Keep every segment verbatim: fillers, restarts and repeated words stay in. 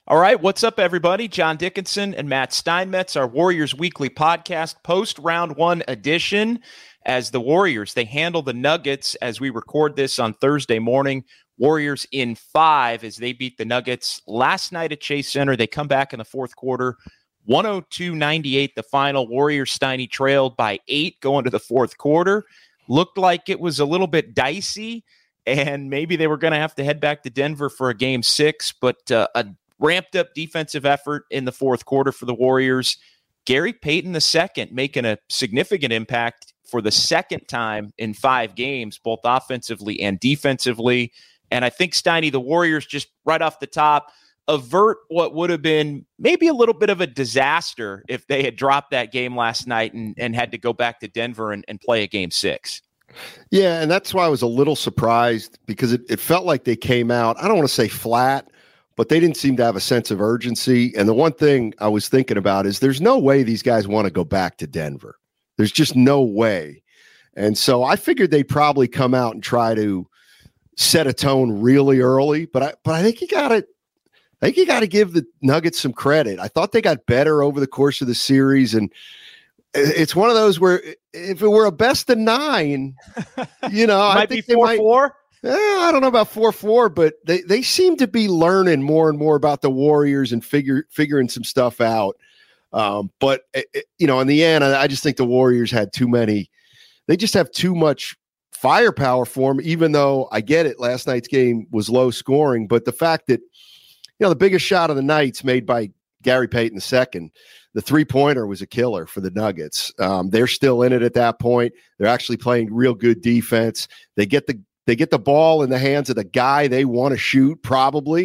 All right, what's up, everybody? John Dickinson and Matt Steinmetz, our Warriors Weekly podcast, post-round one edition. As the Warriors, they handle the Nuggets as we record this on Thursday morning. Warriors in five as they beat the Nuggets last night at Chase Center. They come back in the fourth quarter, one oh two ninety-eight the final. Warriors Steiny trailed by eight going to the fourth quarter. Looked like it was a little bit dicey, and maybe they were going to have to head back to Denver for a game six, but uh, a ramped up defensive effort in the fourth quarter for the Warriors. Gary Payton the second making a significant impact for the second time in five games, both offensively and defensively. And I think, Steiny, the Warriors just right off the top avert what would have been maybe a little bit of a disaster if they had dropped that game last night and, and had to go back to Denver and, and play a game six. Yeah, and that's why I was a little surprised because it, it felt like they came out, I don't want to say flat, but they didn't seem to have a sense of urgency. And the one thing I was thinking about is there's no way these guys want to go back to Denver. There's just no way. And so I figured they'd probably come out and try to set a tone really early. But I but I think you gotta I think you gotta give the Nuggets some credit. I thought they got better over the course of the series. And it's one of those where if it were a best of nine, you know, might I think be four, they might four. Eh, I don't know about four four, but they, they seem to be learning more and more about the Warriors and figure figuring some stuff out. Um, but, it, you know, in the end, I, I just think the Warriors had too many. They just have too much firepower for them, even though I get it. Last night's game was low scoring. But the fact that, you know, the biggest shot of the night's made by Gary Payton the second. The three-pointer was a killer for the Nuggets. Um, they're still in it at that point. They're actually playing real good defense. They get the They get the ball in the hands of the guy they want to shoot, probably,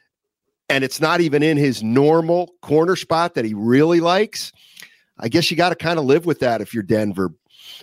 and it's not even in his normal corner spot that he really likes. I guess you got to kind of live with that if you're Denver.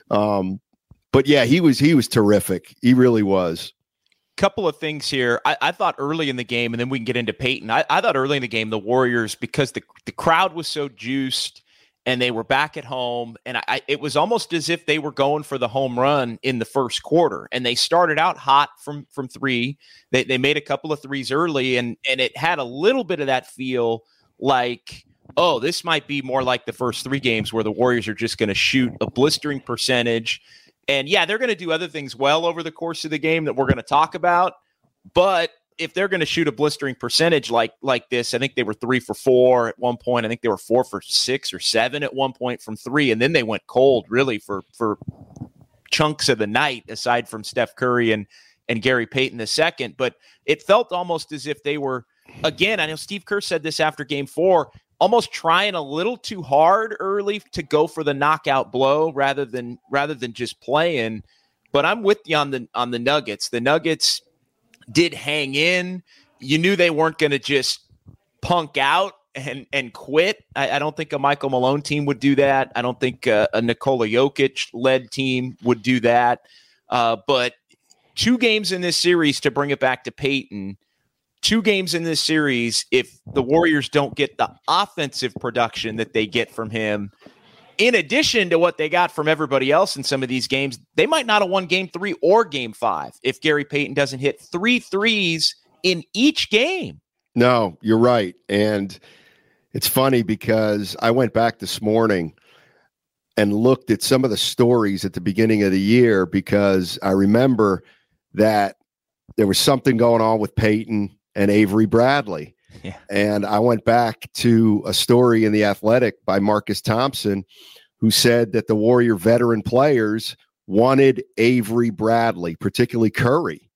Um, but, yeah, he was he was terrific. He really was. Couple of things here. I, I thought early in the game, and then we can get into Peyton. I, I thought early in the game, the Warriors, because the, the crowd was so juiced, and they were back at home, and I, it was almost as if they were going for the home run in the first quarter. And they started out hot from from three. They they made a couple of threes early, and and it had a little bit of that feel like, oh, this might be more like the first three games where the Warriors are just going to shoot a blistering percentage. And yeah, they're going to do other things well over the course of the game that we're going to talk about. But if they're going to shoot a blistering percentage like like this, I think they were three for four at one point. I think they were four for six or seven at one point from three. And then they went cold really for, for chunks of the night, aside from Steph Curry and, and Gary Payton the second. But it felt almost as if they were, again, I know Steve Kerr said this after game four, almost trying a little too hard early to go for the knockout blow rather than rather than just playing. But I'm with you on the on the Nuggets. The Nuggets did hang in. You knew they weren't going to just punk out and and quit. I, I don't think a Michael Malone team would do that. I don't think a, a Nikola Jokic-led team would do that. Uh, but two games in this series, to bring it back to Peyton, two games in this series, if the Warriors don't get the offensive production that they get from him, in addition to what they got from everybody else in some of these games, they might not have won game three or game five if Gary Payton doesn't hit three threes in each game. No, you're right. And it's funny because I went back this morning and looked at some of the stories at the beginning of the year because I remember that there was something going on with Payton and Avery Bradley. Yeah. And I went back to a story in The Athletic by Marcus Thompson, who said that the Warrior veteran players wanted Avery Bradley, particularly Curry.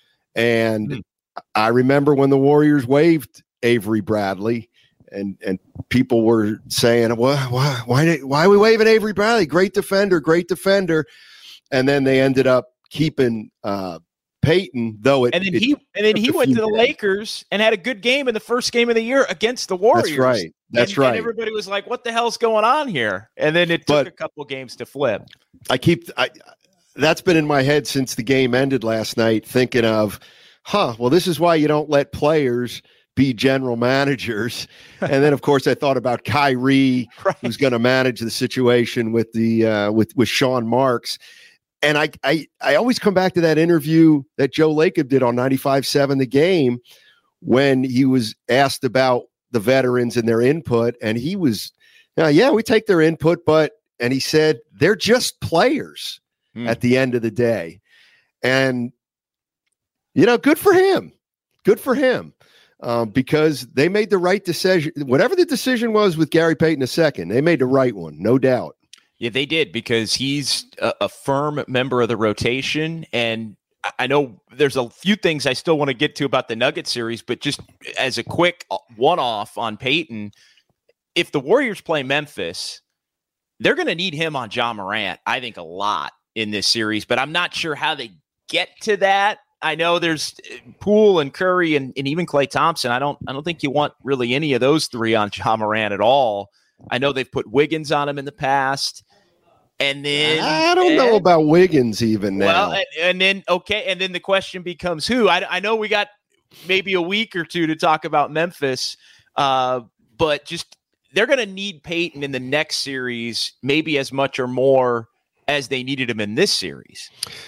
And mm. I remember when the Warriors waived Avery Bradley, and and people were saying, well, why, why, why are we waving Avery Bradley? Great defender, great defender. And then they ended up keeping uh, Payton, though it and then it, he and then he went to the days. Lakers and had a good game in the first game of the year against the Warriors. That's right. That's and, right. And everybody was like, "What the hell's going on here?" And then it took but a couple games to flip. I keep I that's been in my head since the game ended last night, thinking of, huh, well, this is why you don't let players be general managers. And then, of course, I thought about Kyrie, right. who's going to manage the situation with the uh, with with Sean Marks. And I, I I always come back to that interview that Joe Lacob did on ninety-five seven The Game, when he was asked about the veterans and their input, and he was, uh, yeah, we take their input, but, and he said, they're just players hmm. at the end of the day. And, you know, good for him. Good for him. Um, because they made the right decision. Whatever the decision was with Gary Payton the second, they made the right one, no doubt. Yeah, they did, because he's a, a firm member of the rotation. And I know there's a few things I still want to get to about the Nuggets series, but just as a quick one-off on Payton, if the Warriors play Memphis, they're going to need him on Ja Morant, I think, a lot in this series, but I'm not sure how they get to that. I know there's Poole and Curry and, and even Klay Thompson. I don't I don't think you want really any of those three on Ja Morant at all. I know they've put Wiggins on him in the past. And then I don't and, know about Wiggins even now. Well, and, and then, okay, and then the question becomes who? I, I know we got maybe a week or two to talk about Memphis, uh, but just they're going to need Payton in the next series maybe as much or more as they needed him in this series.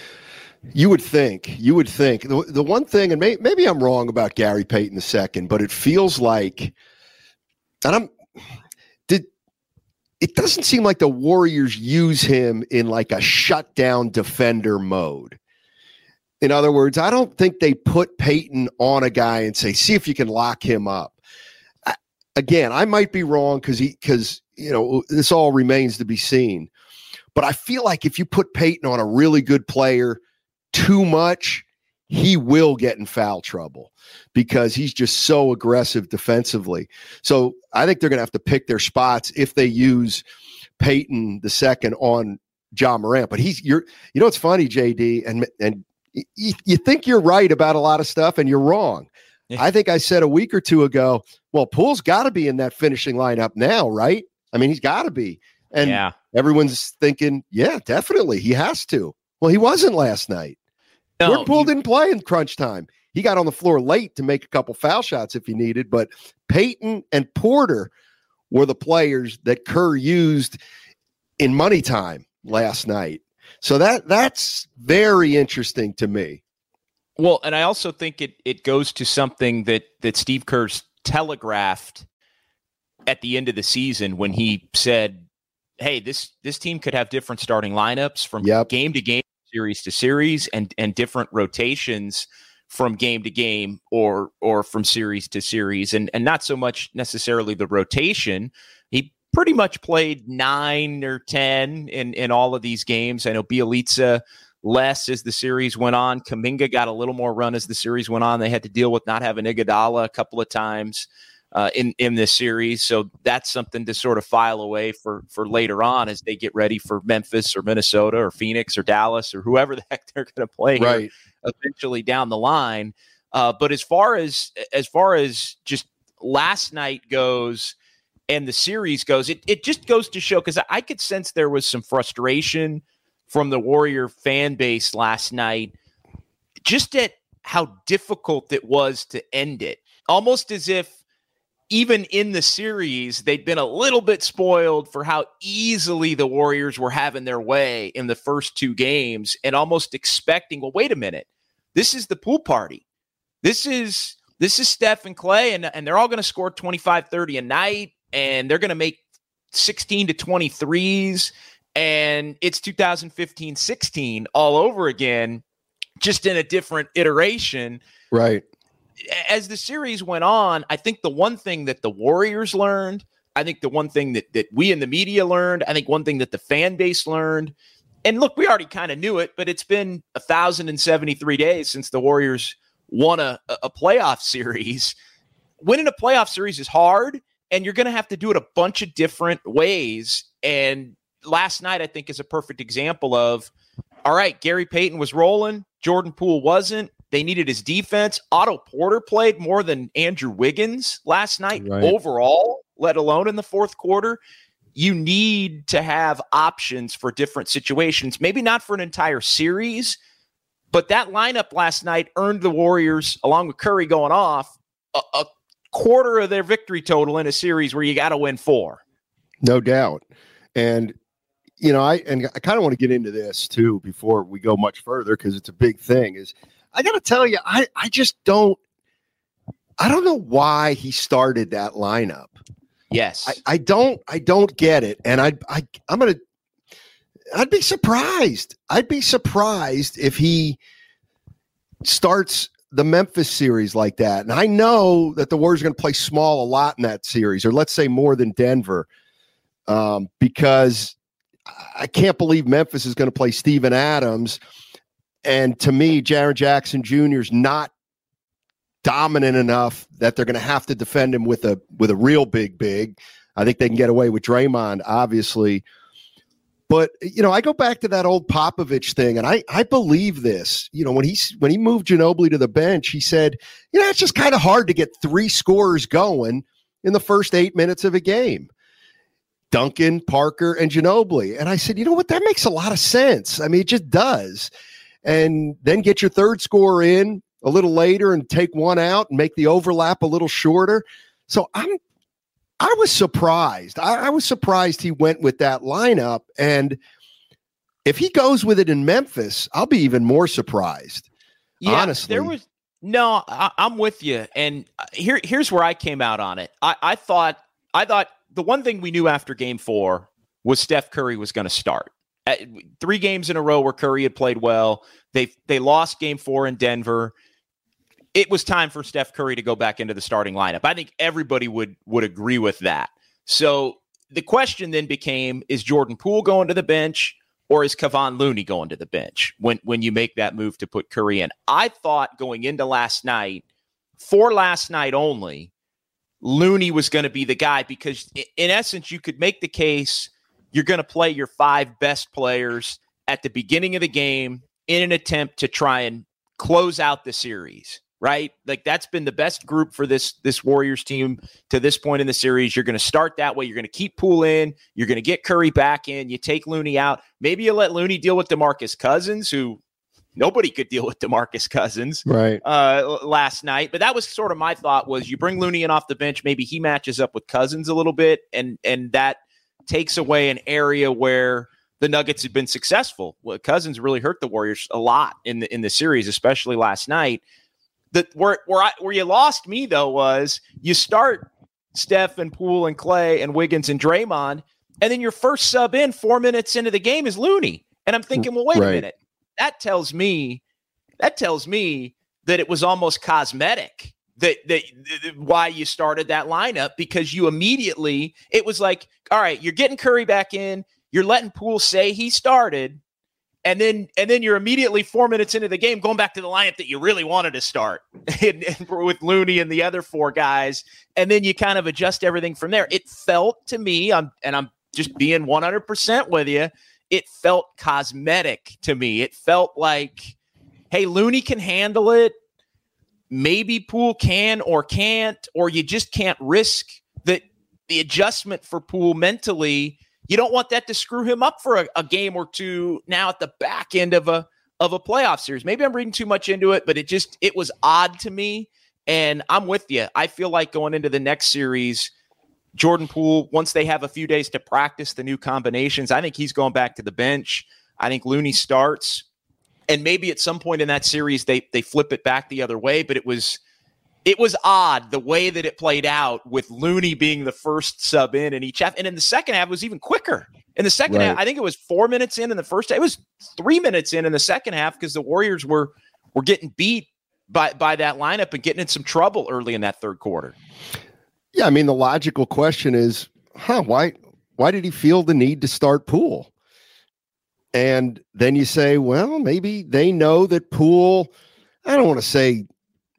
You would think, you would think the, the one thing, and may, maybe I'm wrong about Gary Payton the second, but it feels like, and I'm, did, it doesn't seem like the Warriors use him in like a shutdown defender mode. In other words, I don't think they put Payton on a guy and say, see if you can lock him up. I, again, I might be wrong because he, because, you know, this all remains to be seen. But I feel like if you put Payton on a really good player too much, he will get in foul trouble because he's just so aggressive defensively. So I think they're going to have to pick their spots if they use Payton the second on Ja Morant. But he's, you're, you know, it's funny, J D, and and you, you think you're right about a lot of stuff, and you're wrong. Yeah. I think I said a week or two ago, well, Poole's got to be in that finishing lineup now, right? I mean, he's got to be. And yeah. everyone's thinking, yeah, definitely, he has to. Well, he wasn't last night. No, Jordan Poole he, didn't play in crunch time. He got on the floor late to make a couple foul shots if he needed, but Payton and Porter were the players that Kerr used in money time last night. So that that's very interesting to me. Well, and I also think it it goes to something that that Steve Kerr's telegraphed at the end of the season when he said, hey, this this team could have different starting lineups from yep. game to game, series to series, and and different rotations from game to game or or from series to series, and and not so much necessarily the rotation. He pretty much played nine or ten in in all of these games. I know Bjelica less as the series went on. Kuminga got a little more run as the series went on. They had to deal with not having Iguodala a couple of times uh, in in this series, so that's something to sort of file away for for later on as they get ready for Memphis or Minnesota or Phoenix or Dallas or whoever the heck they're going to play right. here eventually down the line. Uh, but as far as as far as just last night goes and the series goes, it it just goes to show, because I could sense there was some frustration from the Warrior fan base last night, just at how difficult it was to end it. Almost as if even in the series, they'd been a little bit spoiled for how easily the Warriors were having their way in the first two games, and almost expecting, well, wait a minute, this is the pool party. This is this is Steph and Klay, and, and they're all going to score twenty-five, thirty a night, and they're going to make sixteen to twenty threes. And it's two thousand fifteen sixteen all over again, just in a different iteration. Right. As the series went on, I think the one thing that the Warriors learned, I think the one thing that, that we in the media learned, I think one thing that the fan base learned, and look, we already kind of knew it, but it's been one thousand seventy-three days since the Warriors won a, a playoff series. Winning a playoff series is hard, and you're going to have to do it a bunch of different ways. And last night, I think, is a perfect example of, all right, Gary Payton was rolling, Jordan Poole wasn't. They needed his defense. Otto Porter played more than Andrew Wiggins last night right. overall, let alone in the fourth quarter. You need to have options for different situations, maybe not for an entire series, but that lineup last night earned the Warriors, along with Curry going off, a, a quarter of their victory total in a series where you got to win four. No doubt. And you know, I and I kind of want to get into this too before we go much further, because it's a big thing. Is I got to tell you, I I just don't. I don't know why he started that lineup. Yes. I, I don't I don't get it. And I I I'm gonna I'd be surprised. I'd be surprised if he starts the Memphis series like that. And I know that the Warriors are going to play small a lot in that series, or let's say more than Denver, um, because I can't believe Memphis is going to play Steven Adams. And to me, Jaren Jackson Junior is not dominant enough that they're going to have to defend him with a with a real big big. I think they can get away with Draymond, obviously. But, you know, I go back to that old Popovich thing, and I, I believe this. You know, when he, when he moved Ginobili to the bench, he said, you know, it's just kind of hard to get three scorers going in the first eight minutes of a game. Duncan, Parker, and Ginobili. And I said, you know what? That makes a lot of sense. I mean, it just does. And then get your third scorer in a little later and take one out and make the overlap a little shorter. So I'm I was surprised. I, I was surprised he went with that lineup. And if he goes with it in Memphis, I'll be even more surprised. Yeah, honestly. There was no, I, I'm with you. And here, here's where I came out on it. I, I thought, I thought the one thing we knew after game four was Steph Curry was going to start. At three games in a row where Curry had played well. They they lost game four in Denver. It was time for Steph Curry to go back into the starting lineup. I think everybody would would agree with that. So the question then became, is Jordan Poole going to the bench or is Kevon Looney going to the bench when, when you make that move to put Curry in? I thought going into last night, for last night only, Looney was going to be the guy because in essence, you could make the case you're going to play your five best players at the beginning of the game in an attempt to try and close out the series. Right? Like that's been the best group for this, this Warriors team to this point in the series. You're going to start that way. You're going to keep Poole in. You're going to get Curry back in. You take Looney out. Maybe you let Looney deal with DeMarcus Cousins, who nobody could deal with DeMarcus Cousins right. uh, last night. But that was sort of my thought was you bring Looney in off the bench. Maybe he matches up with Cousins a little bit. And, and that takes away an area where the Nuggets had been successful. Well, Cousins really hurt the Warriors a lot in the, in the series, especially last night. The, where where I, where you lost me, though, was you start Steph and Poole and Clay and Wiggins and Draymond, and then your first sub in four minutes into the game is Looney. And I'm thinking, well, wait right. a minute. That tells me that tells me that it was almost cosmetic that, that, that why you started that lineup, because you immediately – it was like, all right, you're getting Curry back in. You're letting Poole say he started. And then and then you're immediately four minutes into the game going back to the lineup that you really wanted to start and, and with Looney and the other four guys. And then you kind of adjust everything from there. It felt to me, I'm, and I'm just being one hundred percent with you, it felt cosmetic to me. It felt like, hey, Looney can handle it. Maybe Poole can or can't, or you just can't risk that the adjustment for Poole mentally. You don't want that to screw him up for a, a game or two now at the back end of a of a playoff series. Maybe I'm reading too much into it, but it just it was odd to me. And I'm with you. I feel like going into the next series, Jordan Poole, once they have a few days to practice the new combinations, I think he's going back to the bench. I think Looney starts. And maybe at some point in that series, they they flip it back the other way. But it was It was odd the way that it played out with Looney being the first sub in in each half. And in the second half, it was even quicker. In the second right. half, I think it was four minutes in in the first half. It was three minutes in in the second half because the Warriors were were getting beat by, by that lineup and getting in some trouble early in that third quarter. Yeah, I mean, the logical question is, huh, why, why did he feel the need to start Poole? And then you say, well, maybe they know that Poole, I don't want to say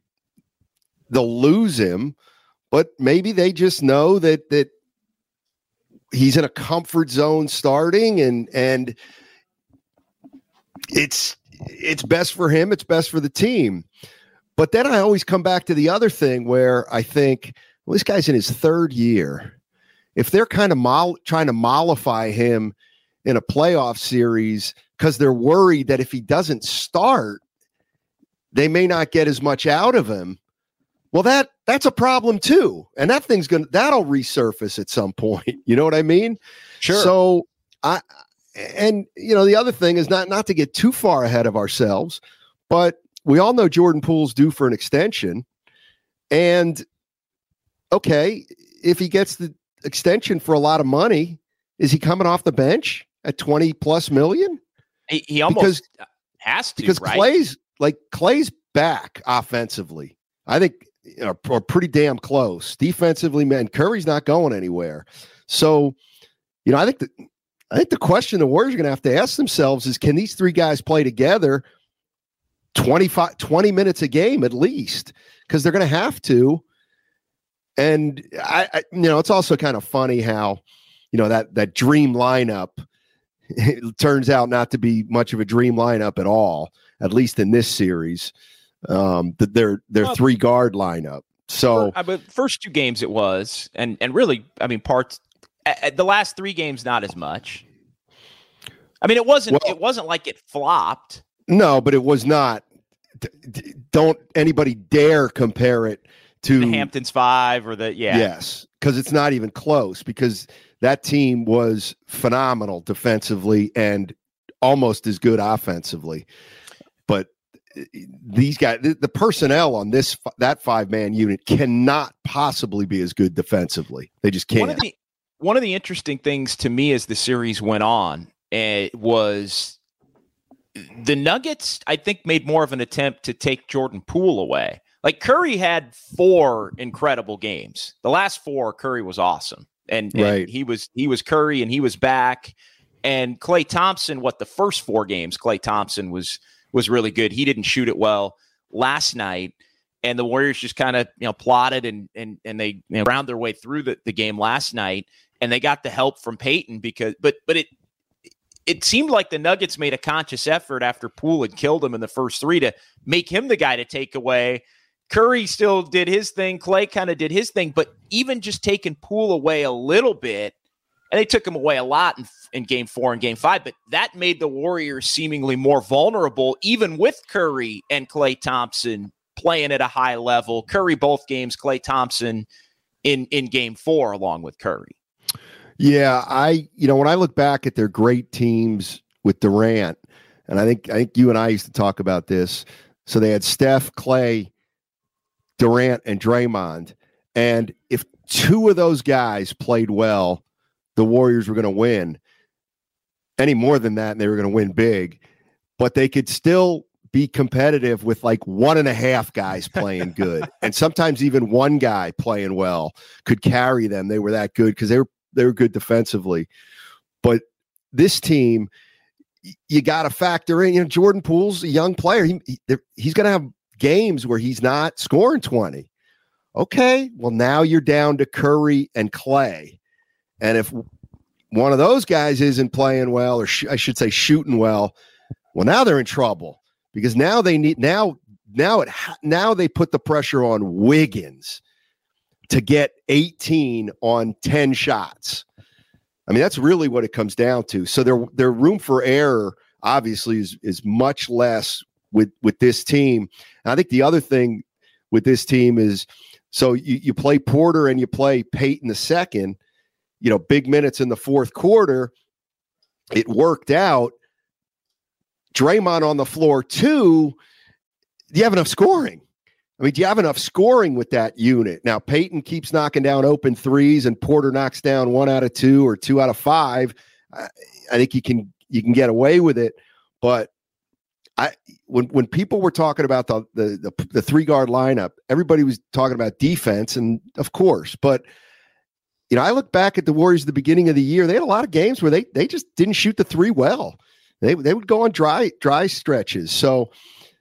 they'll lose him, but maybe they just know that that he's in a comfort zone starting, and and it's it's best for him, it's best for the team. But then I always come back to the other thing where I think, well, this guy's in his third year. If they're kind of moll- trying to mollify him in a playoff series because they're worried that if he doesn't start, they may not get as much out of him. Well, that that's a problem too. And that thing's going to, that'll resurface at some point. You know what I mean? Sure. So I, and you know, the other thing is not, not to get too far ahead of ourselves, but we all know Jordan Poole's due for an extension. And okay, if he gets the extension for a lot of money, is he coming off the bench at twenty plus million? He, he almost because, has to, because right? Clay's like Clay's back offensively. I think you know, are pretty damn close defensively. Man, Curry's not going anywhere. So, you know, I think the I think the question the Warriors are going to have to ask themselves is, can these three guys play together twenty-five, twenty minutes a game at least? Because they're going to have to. And I, I, you know, it's also kind of funny how, you know, that that dream lineup it turns out not to be much of a dream lineup at all, at least in this series. Um, that their their well, three guard lineup. So, I mean, first two games it was, and and really, I mean, parts. Uh, the last three games, not as much. I mean, it wasn't. Well, it wasn't like it flopped. No, but it was not. D- d- don't anybody dare compare it to the Hamptons Five or the yeah. Yes, because it's not even close. Because that team was phenomenal defensively and almost as good offensively. But these guys, the, the personnel on this that five man unit cannot possibly be as good defensively. They just can't. One of the, one of the interesting things to me as the series went on, it was the Nuggets, I think, made more of an attempt to take Jordan Poole away. Like Curry had four incredible games. The last four, Curry was awesome. And, right. and he was he was Curry and he was back. And Klay Thompson, what the first four games, Klay Thompson was was really good. He didn't shoot it well last night. And the Warriors just kind of, you know, plotted and and and they you know, ground their way through the, the game last night. And they got the help from Peyton because but but it it seemed like the Nuggets made a conscious effort after Poole had killed him in the first three to make him the guy to take away. Curry still did his thing. Klay kind of did his thing, but even just taking Poole away a little bit, and they took him away a lot in, in game four and game five, but that made the Warriors seemingly more vulnerable, even with Curry and Klay Thompson playing at a high level. Curry both games, Klay Thompson in, in game four along with Curry. Yeah, I you know, when I look back at their great teams with Durant, and I think I think you and I used to talk about this. So they had Steph, Klay, Durant, and Draymond. And if two of those guys played well, the Warriors were going to win. Any more than that, and they were going to win big. But they could still be competitive with like one and a half guys playing good. And sometimes even one guy playing well could carry them. They were that good because they were they were good defensively. But this team, you got to factor in, you know, Jordan Poole's a young player. He, he he's going to have games where he's not scoring twenty. Okay, well, now you're down to Curry and Klay. And if one of those guys isn't playing well, or sh- I should say shooting well, well, now they're in trouble because now they need now now it ha- now they put the pressure on Wiggins to get eighteen on ten shots. I mean, that's really what it comes down to. So their their room for error obviously is is much less with with this team. And I think the other thing with this team is, so you, you play Porter and you play Peyton the second, you know, big minutes in the fourth quarter. It worked out. Draymond on the floor too. Do you have enough scoring? I mean, do you have enough scoring with that unit? Now, Peyton keeps knocking down open threes and Porter knocks down one out of two or two out of five. I, I think you can you can get away with it. But I when when people were talking about the the the, the three guard lineup, everybody was talking about defense, and of course, but you know, I look back at the Warriors at the beginning of the year. They had a lot of games where they they just didn't shoot the three well. They they would go on dry dry stretches. So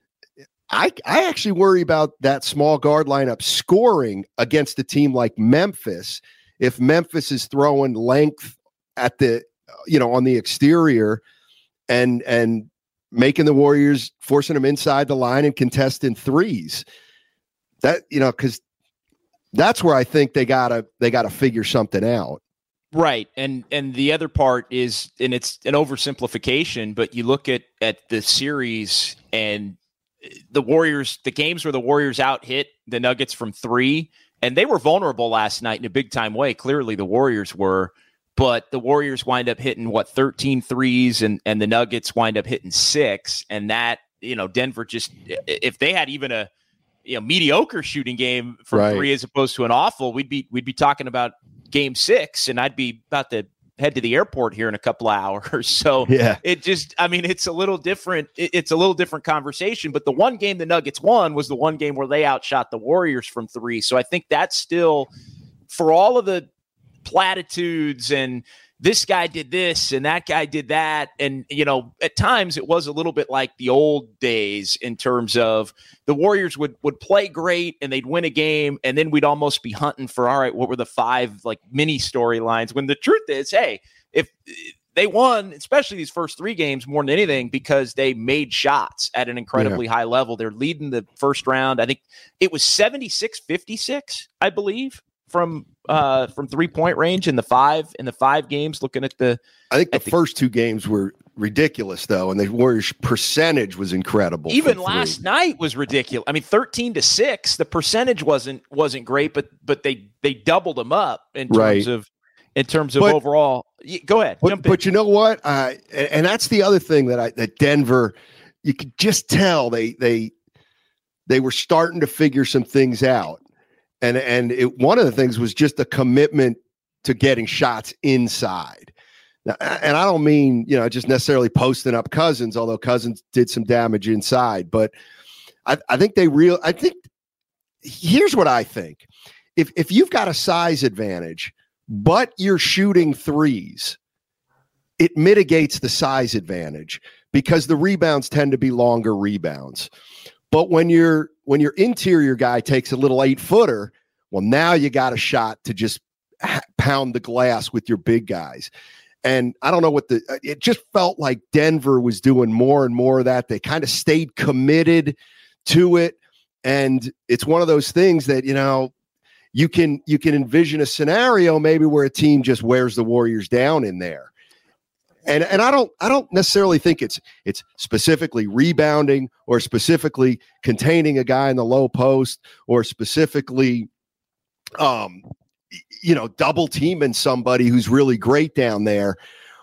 I I actually worry about that small guard lineup scoring against a team like Memphis. If Memphis is throwing length at the you know on the exterior and and making the Warriors, forcing them inside the line and contesting threes, that you know because that's where I think they gotta they gotta figure something out. Right. And and the other part is, and it's an oversimplification, but you look at at the series and the Warriors, the games where the Warriors out hit the Nuggets from three, and they were vulnerable last night in a big time way. Clearly the Warriors were, but the Warriors wind up hitting what thirteen threes and, and the Nuggets wind up hitting six. And that, you know, Denver just, if they had even a, you know, mediocre shooting game from right. three as opposed to an awful, we'd be we'd be talking about game six, and I'd be about to head to the airport here in a couple of hours. So yeah. it just, I mean, it's a little different. It, it's a little different conversation. But the one game the Nuggets won was the one game where they outshot the Warriors from three. So I think that's still, for all of the platitudes and this guy did this and that guy did that. And, you know, at times it was a little bit like the old days in terms of the Warriors would, would play great and they'd win a game. And then we'd almost be hunting for, all right, what were the five like mini storylines, when the truth is, hey, if they won, especially these first three games more than anything, because they made shots at an incredibly yeah. high level. They're leading the first round. I think it was seventy-six fifty-six, I believe, from uh from three point range in the five in the five games. Looking at the, I think the, the first two games were ridiculous though, and the Warriors percentage was incredible. Even last night was ridiculous. I mean, thirteen to six. The percentage wasn't wasn't great, but but they they doubled them up in terms right. of in terms of but, overall. Go ahead, but, jump in. But you know what? Uh, and, and that's the other thing that I that Denver, you could just tell they they they were starting to figure some things out. And and it, one of the things was just a commitment to getting shots inside. Now, and I don't mean, you know, just necessarily posting up Cousins, although Cousins did some damage inside. But I, I think they real. I think here's what I think: if if you've got a size advantage, but you're shooting threes, it mitigates the size advantage because the rebounds tend to be longer rebounds. But when you're when your interior guy takes a little eight footer, well, now you got a shot to just ha- pound the glass with your big guys. And I don't know what the, it just felt like Denver was doing more and more of that. They kind of stayed committed to it. And it's one of those things that, you know, you can, you can envision a scenario maybe where a team just wears the Warriors down in there. And and I don't I don't necessarily think it's it's specifically rebounding or specifically containing a guy in the low post or specifically, um, you know, double teaming somebody who's really great down there.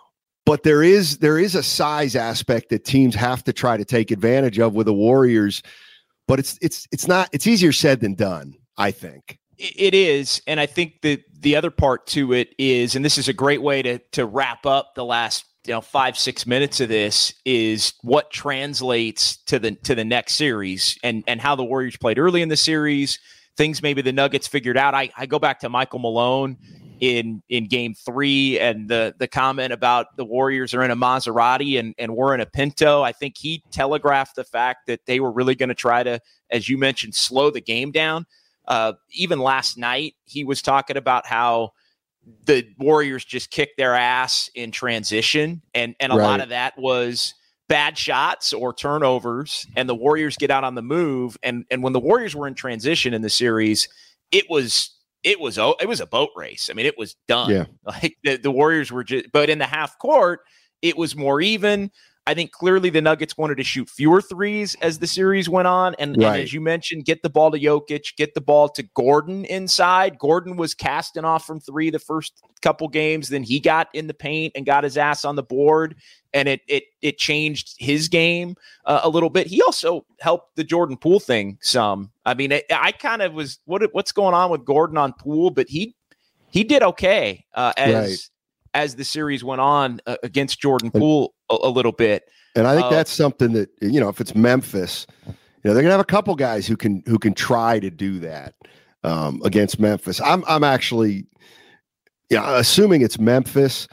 But there is there is a size aspect that teams have to try to take advantage of with the Warriors. But it's it's it's not it's easier said than done, I think. It is. And I think that the other part to it is, and this is a great way to to wrap up the last, you know, five, six minutes of this, is what translates to the to the next series and and how the Warriors played early in the series, things maybe the Nuggets figured out. I, I go back to Michael Malone in in game three and the the comment about the Warriors are in a Maserati and, and we're in a Pinto. I think he telegraphed the fact that they were really going to try to, as you mentioned, slow the game down. Uh, even last night, he was talking about how the Warriors just kicked their ass in transition. And, and a right. lot of that was bad shots or turnovers. And the Warriors get out on the move. And, and when the Warriors were in transition in the series, it was, it was, it was a boat race. I mean, it was done. Yeah. Like the, the Warriors were just, but in the half court, it was more even. I think clearly the Nuggets wanted to shoot fewer threes as the series went on. And, right. and as you mentioned, get the ball to Jokic, get the ball to Gordon inside. Gordon was casting off from three the first couple games. Then he got in the paint and got his ass on the board. And it it it changed his game uh, a little bit. He also helped the Jordan Poole thing some. I mean, it, I kind of was, what what's going on with Gordon on Poole? But he he did okay uh, as right. as the series went on uh, against Jordan Poole a, a little bit. And I think uh, that's something that, you know, if it's Memphis, you know, they're gonna have a couple guys who can who can try to do that um, against Memphis. I'm I'm actually, yeah, you know, assuming it's Memphis,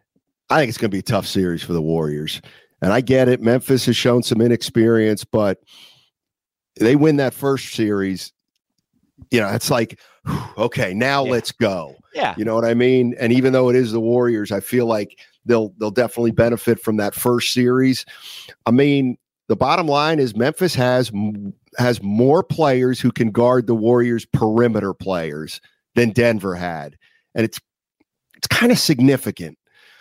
I think it's gonna be a tough series for the Warriors. And I get it, Memphis has shown some inexperience, but they win that first series. You know, it's like, okay, now yeah. let's go. Yeah. You know what I mean? And even though it is the Warriors, I feel like they'll they'll definitely benefit from that first series. I mean, the bottom line is Memphis has has more players who can guard the Warriors' perimeter players than Denver had. And it's it's kind of significant.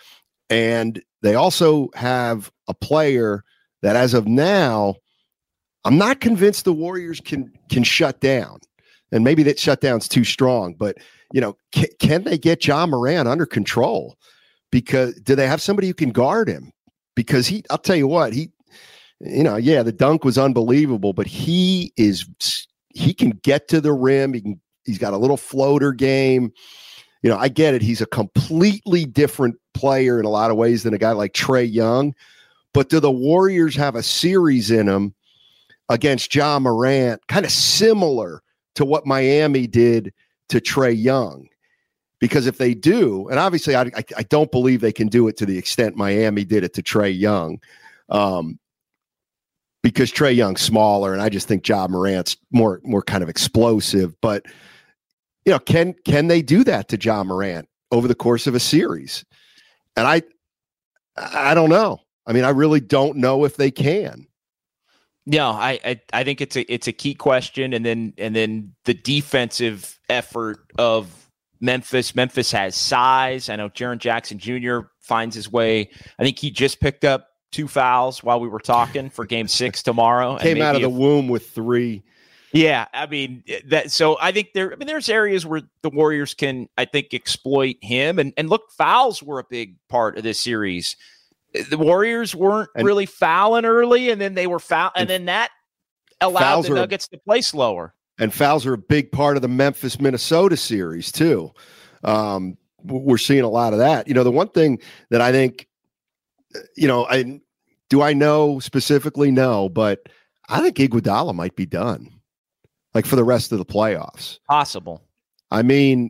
And they also have a player that as of now, I'm not convinced the Warriors can can shut down. And maybe that shutdown's too strong, but you know, can, can they get Ja Morant under control? Because do they have somebody who can guard him? Because he, I'll tell you what, he, you know, yeah, the dunk was unbelievable, but he is, he can get to the rim. He can, he's got a little floater game. You know, I get it. He's a completely different player in a lot of ways than a guy like Trae Young. But do the Warriors have a series in them against Ja Morant, kind of similar to what Miami did to Trae Young? Because if they do, and obviously I, I, I don't believe they can do it to the extent Miami did it to Trae Young, um, because Trae Young's smaller, and I just think Ja Morant's more more kind of explosive. But you know, can can they do that to Ja Morant over the course of a series? And I I don't know. I mean, I really don't know if they can. No, I, I I think it's a it's a key question, and then and then the defensive effort of Memphis. Memphis has size. I know Jaren Jackson Junior finds his way. I think he just picked up two fouls while we were talking for Game Six tomorrow. Came out of the if, womb with three. Yeah, I mean that. So I think there. I mean, there's areas where the Warriors can, I think, exploit him. And and look, fouls were a big part of this series. The Warriors weren't and, really fouling early, and then they were foul, and, and then that allowed the Nuggets a, to play slower. And fouls are a big part of the Memphis Minnesota series too. Um, we're seeing a lot of that. You know, the one thing that I think, you know, I do I know specifically? No, but I think Iguodala might be done, like for the rest of the playoffs. Possible. I mean.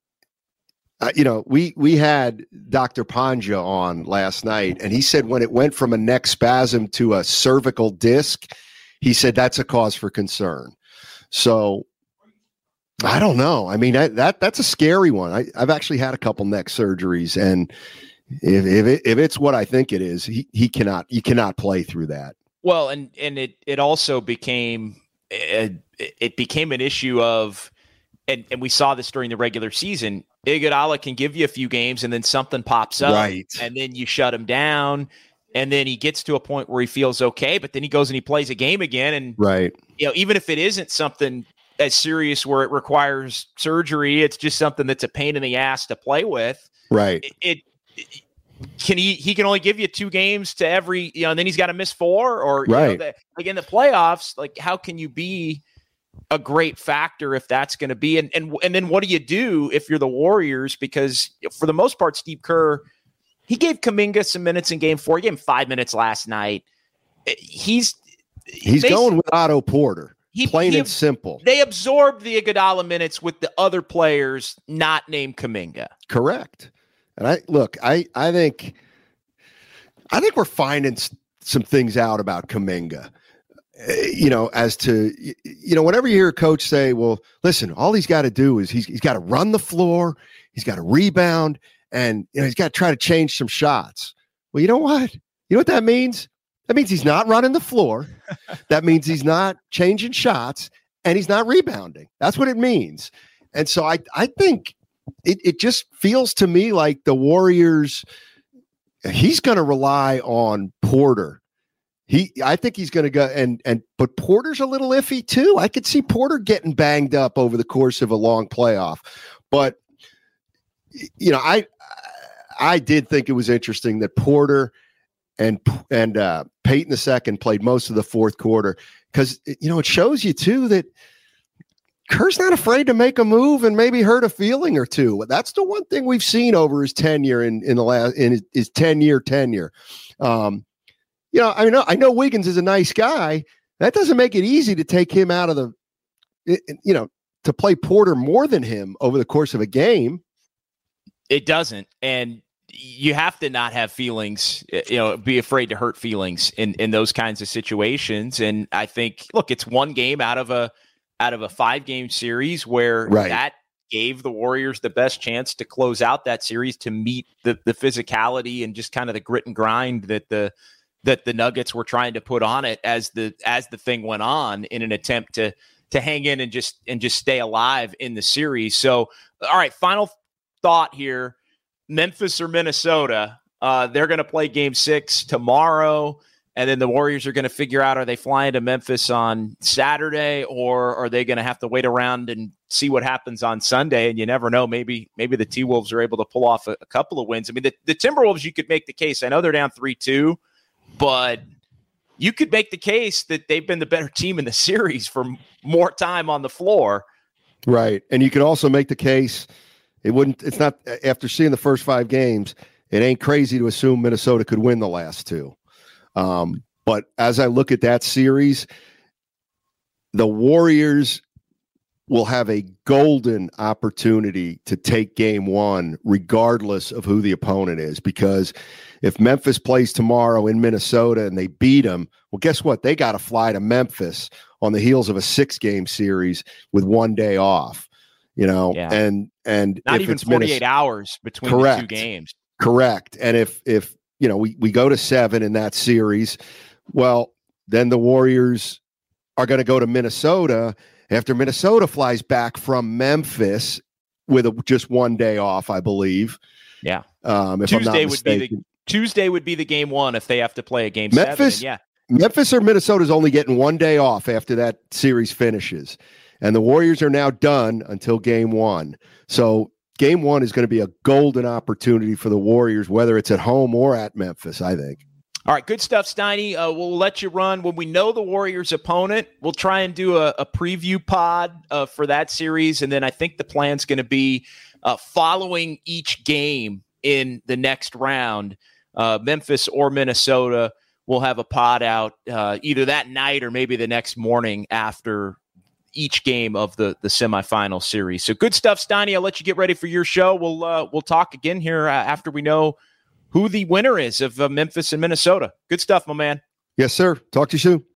Uh, you know, we we had Doctor Panja on last night, and he said when it went from a neck spasm to a cervical disc, he said that's a cause for concern. So I don't know. I mean, I, that that's a scary one. I, I've actually had a couple neck surgeries, and if if, it, if it's what I think it is, he he cannot you cannot play through that. Well, and and it it also became it, it became an issue of, and and we saw this during the regular season. Iguodala can give you a few games and then something pops up, right, and then you shut him down, and then he gets to a point where he feels okay, but then he goes and he plays a game again, and right, you know, even if it isn't something as serious where it requires surgery, it's just something that's a pain in the ass to play with. Right. It, it, it can he he can only give you two games to every, you know, and then he's got to miss four, or you right. know, the, like in the playoffs, like how can you be a great factor if that's going to be, and, and, and then what do you do if you're the Warriors? Because for the most part, Steve Kerr, he gave Kuminga some minutes in game four. He gave him five minutes last night. He's, he's going with Otto Porter, he, plain he, and simple. They absorbed the Iguodala minutes with the other players not named Kuminga. Correct. And I look, I, I think, I think we're finding some things out about Kuminga. You know, as to, you know, whenever you hear a coach say, well, listen, all he's got to do is he's, he's got to run the floor, he's got to rebound, and you know, he's got to try to change some shots. Well, you know what? You know what that means? That means he's not running the floor. That means he's not changing shots, and he's not rebounding. That's what it means. And so I, I think it, it just feels to me like the Warriors, he's going to rely on Porter. He, I think he's going to go and and but Porter's a little iffy too. I could see Porter getting banged up over the course of a long playoff. But you know, I I did think it was interesting that Porter and and uh, Peyton the second played most of the fourth quarter, because you know it shows you too that Kerr's not afraid to make a move and maybe hurt a feeling or two. That's the one thing we've seen over his tenure in in the last in his, his ten year tenure. Um, You know, I know I know Wiggins is a nice guy. That doesn't make it easy to take him out of the, you know, to play Porter more than him over the course of a game. It doesn't. And you have to not have feelings, you know, be afraid to hurt feelings in, in those kinds of situations. And I think, look, it's one game out of a, out of a five game series where right. that gave the Warriors the best chance to close out that series, to meet the, the physicality and just kind of the grit and grind that the, that the Nuggets were trying to put on it as the as the thing went on, in an attempt to to hang in and just and just stay alive in the series. So, all right, final thought here: Memphis or Minnesota? Uh, they're going to play Game Six tomorrow, and then the Warriors are going to figure out, are they flying to Memphis on Saturday, or are they going to have to wait around and see what happens on Sunday? And you never know. Maybe maybe the T-Wolves are able to pull off a, a couple of wins. I mean, the, the Timberwolves, you could make the case. I know they're down three two. But you could make the case that they've been the better team in the series for more time on the floor. Right. And you could also make the case it wouldn't, it's not, after seeing the first five games, it ain't crazy to assume Minnesota could win the last two. Um, but as I look at that series, the Warriors will have a golden opportunity to take game one, regardless of who the opponent is. Because if Memphis plays tomorrow in Minnesota and they beat them, well, guess what? They got to fly to Memphis on the heels of a six-game series with one day off. You know, yeah. and and not if even it's forty-eight Minnesota, hours between correct, the two games. Correct. And if if you know we we go to seven in that series, well, then the Warriors are going to go to Minnesota after Minnesota flies back from Memphis with a, just one day off, I believe. Yeah. Um, if Tuesday I'm not would be the Tuesday would be the game one if they have to play a game Memphis, seven. Yeah. Memphis or Minnesota is only getting one day off after that series finishes. And the Warriors are now done until game one. So game one is going to be a golden opportunity for the Warriors, whether it's at home or at Memphis, I think. All right, good stuff, Steiny. Uh, we'll let you run. When we know the Warriors' opponent, we'll try and do a, a preview pod uh, for that series. And then I think the plan's going to be uh, following each game in the next round, uh, Memphis or Minnesota. We'll have a pod out uh, either that night or maybe the next morning after each game of the the semifinal series. So good stuff, Steiny. I'll let you get ready for your show. We'll uh, we'll talk again here uh, after we know who the winner is of uh, Memphis and Minnesota. Good stuff, my man. Yes, sir. Talk to you soon.